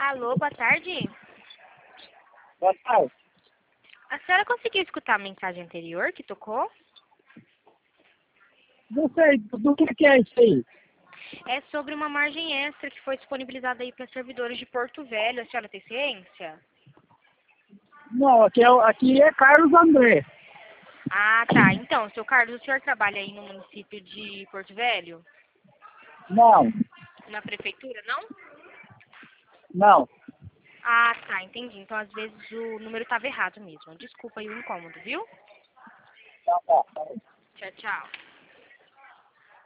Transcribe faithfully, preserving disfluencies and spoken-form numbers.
Alô, boa tarde. Boa tarde. A senhora conseguiu escutar a mensagem anterior que tocou? Não sei, do que, que é isso aí? É sobre uma margem extra que foi disponibilizada aí para servidores de Porto Velho. A senhora tem ciência? Não, aqui é, aqui é Carlos André. Ah, tá. Então, seu Carlos, o senhor trabalha aí no município de Porto Velho? Não, Na prefeitura, não? não. Ah, tá. Entendi. Então, às vezes, o número estava errado mesmo. Desculpa aí o incômodo, viu? Tá, tá. Tchau, tchau.